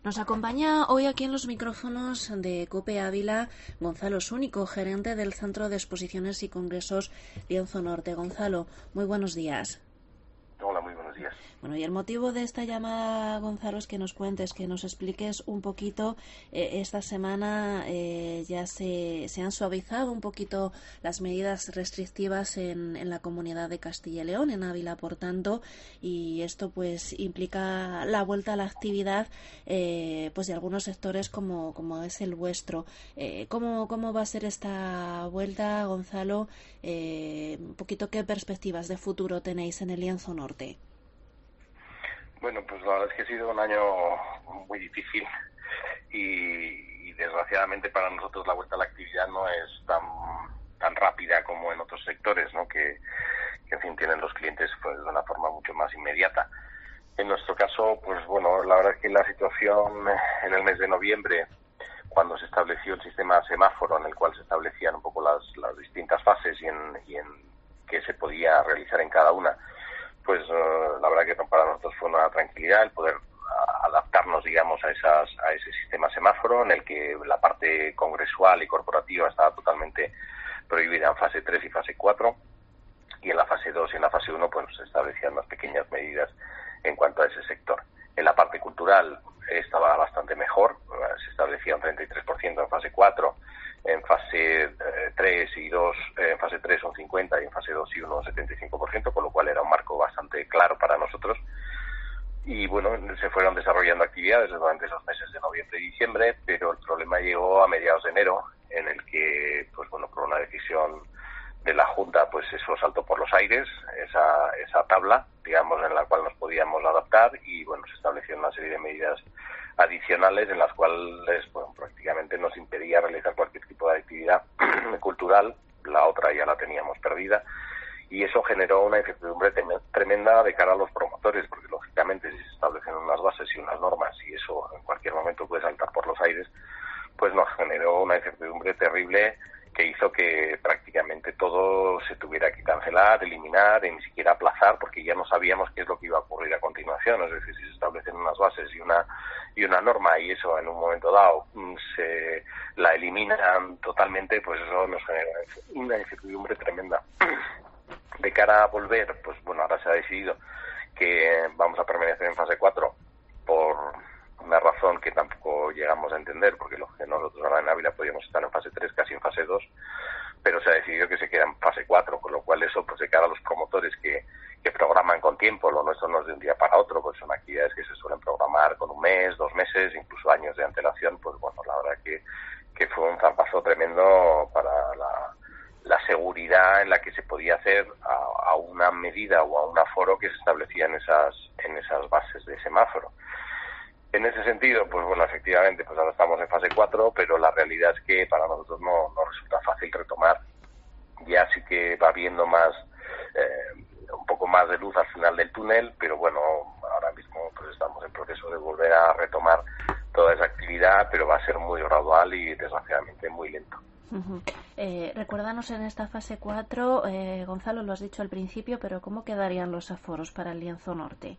Nos acompaña hoy aquí en los micrófonos de COPE Ávila Gonzalo Súnico, gerente del Centro de Exposiciones y Congresos Lienzo Norte. Gonzalo, muy buenos días. Hola, muy buenos días. Bueno, y el motivo de esta llamada, Gonzalo, es que nos cuentes, que nos expliques un poquito. Esta semana ya se han suavizado un poquito las medidas restrictivas en la comunidad de Castilla y León, en Ávila, por tanto, y esto pues implica la vuelta a la actividad pues de algunos sectores como es el vuestro. ¿Cómo va a ser esta vuelta, Gonzalo? Un poquito qué perspectivas de futuro tenéis en el Lienzo Norte. Bueno, pues la verdad es que ha sido un año muy difícil y desgraciadamente para nosotros la vuelta a la actividad no es tan rápida como en otros sectores, ¿no? Que en fin tienen los clientes pues de una forma mucho más inmediata. En nuestro caso, pues bueno, la verdad es que la situación en el mes de noviembre, cuando se estableció el sistema semáforo en el cual se establecían un poco las distintas fases y en qué se podía realizar en cada una, pues la verdad que para nosotros fue una tranquilidad el poder adaptarnos, digamos, a ese sistema semáforo en el que la parte congresual y corporativa estaba totalmente prohibida en fase 3 y fase 4, y en la fase 2 y en la fase 1 pues se establecían unas pequeñas medidas en cuanto a ese sector. En la parte cultural estaba bastante mejor, se establecía un 33% en fase 4, en fase 3 y 2, en fase 3 un 50% y en fase 2 y 1 un 75%, con lo cual era un marco bastante claro para nosotros. Y bueno, se fueron desarrollando actividades durante esos meses de noviembre y diciembre, pero el problema llegó a mediados de enero, en el que, pues bueno, por una decisión de la Junta, pues eso saltó por los aires, esa tabla, digamos, en la cual nos podíamos adaptar, y bueno, se establecieron una serie de medidas adicionales en las cuales, bueno, prácticamente nos impedía realizar cualquier tipo de actividad cultural. La otra ya la teníamos perdida, y eso generó una incertidumbre tremenda de cara a los promotores, porque lógicamente si se establecen unas bases y unas normas y eso en cualquier momento puede saltar por los aires, pues nos generó una incertidumbre terrible que hizo que prácticamente todo se tuviera que cancelar, eliminar y ni siquiera aplazar, porque ya no sabíamos qué es lo que iba a ocurrir a continuación. Es decir, si se establecen unas bases y una norma y eso en un momento dado se la eliminan totalmente, pues eso nos genera una incertidumbre tremenda. De cara a volver, pues bueno, ahora se ha decidido que vamos a permanecer en fase 4 por una razón que tampoco llegamos a entender, porque nosotros ahora en Ávila podíamos estar en fase 3, casi en fase 2, pero se ha decidido que se queda en fase 4, con lo cual eso, pues de cara a los promotores que programan con tiempo, lo nuestro no es de un día para otro, pues son actividades que se suelen programar con un mes, 2 meses, incluso años de antelación, pues bueno, la verdad que fue un zampazo tremendo para la seguridad en la que se podía hacer a una medida o a un aforo que se establecía en esas bases de semáforo. En ese sentido, pues bueno, efectivamente, pues ahora estamos en fase 4, pero la realidad es que para nosotros no resulta fácil retomar. Ya sí que va viendo un poco más de luz al final del túnel, pero bueno, ahora mismo pues estamos en proceso de volver a retomar toda esa actividad, pero va a ser muy gradual y desgraciadamente muy lento. Uh-huh. Recuérdanos en esta fase 4, Gonzalo, lo has dicho al principio, pero ¿cómo quedarían los aforos para el Lienzo Norte?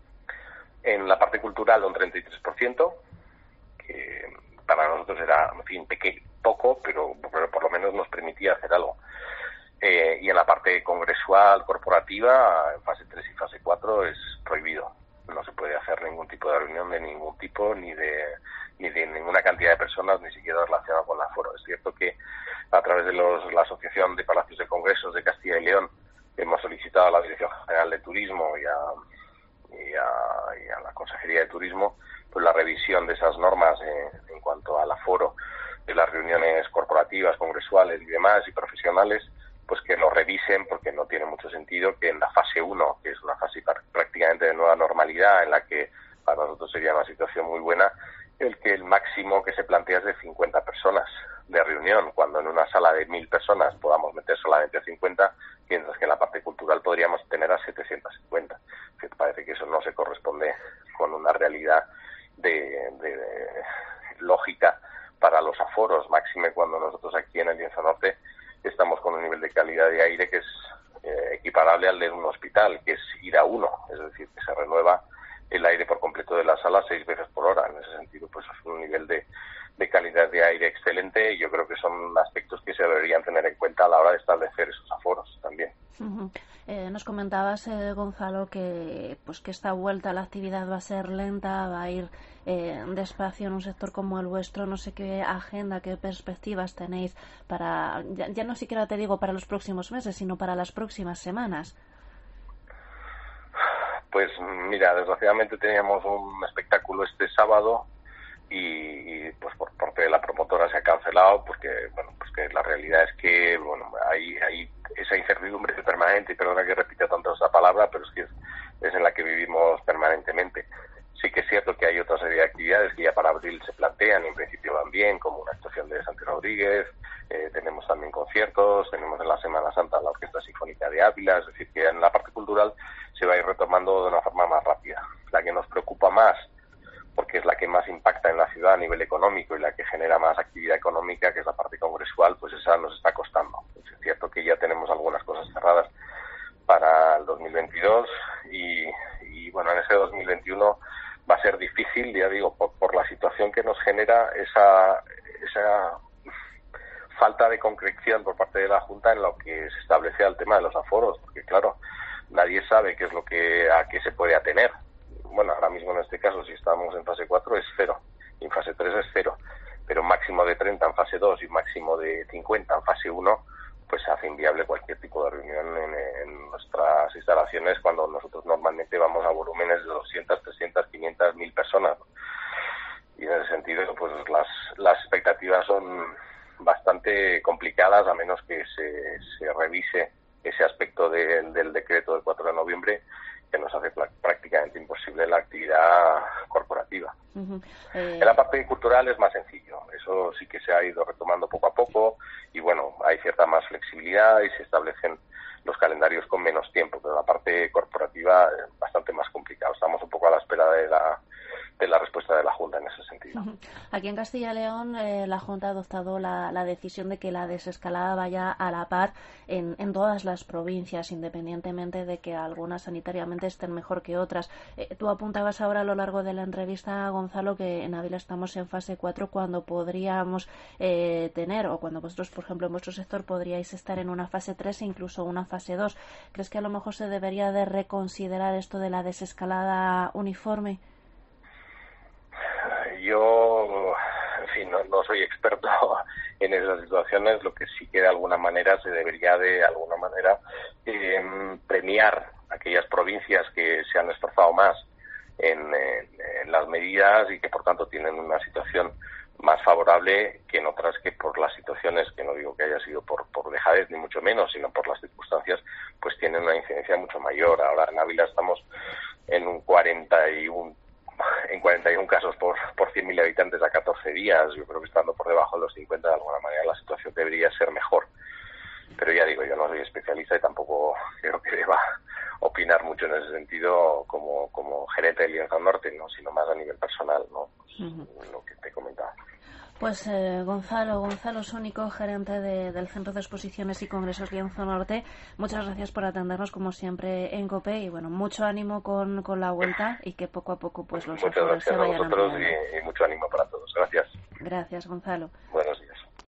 En la parte cultural un 33%, que para nosotros era, en fin, poco, pero por lo menos nos permitía hacer algo. Y en la parte congresual, corporativa, en fase 3 y fase 4 es prohibido. No se puede hacer ningún tipo de reunión de ningún tipo, ni de ninguna cantidad de personas, ni siquiera relacionada con el aforo. Es cierto que a través de la Asociación de Palacios de Congresos de Castilla y León hemos solicitado a la Dirección General de Turismo y a la Consejería de Turismo pues la revisión de esas normas en cuanto al aforo de las reuniones corporativas, congresuales y demás y profesionales, pues que lo revisen, porque no tiene mucho sentido que en la fase 1, que es una fase prácticamente de nueva normalidad, en la que para nosotros sería una situación muy buena, el máximo que se plantea es de 50 personas de reunión, cuando en una sala de 1.000 personas podamos meter solamente 50, mientras que en la parte cultural podríamos tener a 750. Que parece que eso no se corresponde con una realidad de lógica para los aforos, máxime cuando nosotros aquí en el Lienzo Norte estamos con un nivel de calidad de aire que es equiparable al de un hospital, que es ir a uno, es decir, que se renueva el aire por completo de la sala 6 veces por hora. En ese sentido, pues es un nivel de calidad de aire excelente, y yo creo que son aspectos que se deberían tener en cuenta a la hora de establecer esos aforos también. Nos comentabas, Gonzalo, que esta vuelta a la actividad va a ser lenta, va a ir despacio en un sector como el vuestro. No sé qué agenda, qué perspectivas tenéis para, ya no siquiera te digo para los próximos meses, sino para las próximas semanas. Pues mira, desgraciadamente teníamos un espectáculo este sábado y pues por parte de la promotora se ha cancelado, porque bueno, pues que la realidad es que bueno, hay esa incertidumbre permanente, y perdona que repita tanto esa palabra, pero es que es en la que vivimos permanentemente. Sí que es cierto que hay otra serie de actividades que ya para abril se plantean y en principio van bien, como una actuación de Santi Rodríguez, tenemos también conciertos, tenemos en la Semana Santa la Orquesta Sinfónica de Ávila, es decir, que en la parte cultural se va a ir retomando de una forma más rápida. La que nos preocupa más, porque es la que más impacta en la ciudad a nivel económico y la que genera más actividad económica, que es la parte congresual, pues esa nos está costando. Es cierto que ya tenemos algunas cosas cerradas para el 2022 y bueno, en ese 2021 va a ser difícil, ya digo, por la situación que nos genera esa falta de concreción por parte de la Junta en lo que se establece al tema de los aforos, porque claro, nadie sabe qué es a qué se puede atener. Bueno, ahora mismo en este caso, si estamos en fase 4 es 0, y en fase 3 es 0, pero máximo de 30 en fase 2 y máximo de 50 en fase 1, pues hace inviable cualquier tipo de reunión en nuestras instalaciones, cuando nosotros normalmente vamos a volúmenes de 200, 300, 500, 1000 personas. Y en ese sentido, pues las expectativas son bastante complicadas, a menos que se revise ese aspecto del decreto del 4 de noviembre, que nos hace prácticamente imposible la actividad corporativa. En la parte cultural es más sencillo, eso sí que se ha ido retomando poco a poco, y bueno, hay cierta más flexibilidad y se establecen los calendarios con menos tiempo, pero la parte corporativa es bastante más complicada. Estamos un poco a la espera de la respuesta de la Junta en ese sentido. Aquí en Castilla y León la Junta ha adoptado la decisión de que la desescalada vaya a la par en todas las provincias, independientemente de que algunas sanitariamente estén mejor que otras. Tú apuntabas ahora a lo largo de la entrevista, Gonzalo, que en Ávila estamos en fase 4, cuando podríamos tener, o cuando vosotros, por ejemplo, en vuestro sector podríais estar en una fase 3 e incluso una fase 2. ¿Crees que a lo mejor se debería de reconsiderar esto de la desescalada uniforme? Yo, en fin, no soy experto en esas situaciones. Lo que sí que de alguna manera se debería premiar aquellas provincias que se han esforzado más en las medidas y que por tanto tienen una situación más favorable que en otras, que por las situaciones, que no digo que haya sido por dejadez ni mucho menos, sino por las circunstancias, pues tienen una incidencia mucho mayor. Ahora en Ávila estamos en un 41 casos por 100.000 habitantes a 14 días. Yo creo que estando por debajo de los 50, de alguna manera la situación debería ser mejor. Pero ya digo, yo no soy especialista y tampoco creo que deba opinar mucho en ese sentido como gerente del Lienzo Norte, ¿no? Sino más a nivel personal, ¿no? Pues, lo que te comentaba. Pues Gonzalo Sónico, gerente del Centro de Exposiciones y Congresos Lienzo Norte, muchas gracias por atendernos como siempre en COPE, y bueno, mucho ánimo con la vuelta, y que poco a poco pues los aforos se vayan ampliando. Muchas gracias a vosotros y mucho ánimo para todos. Gracias. Gracias, Gonzalo. Buenos días.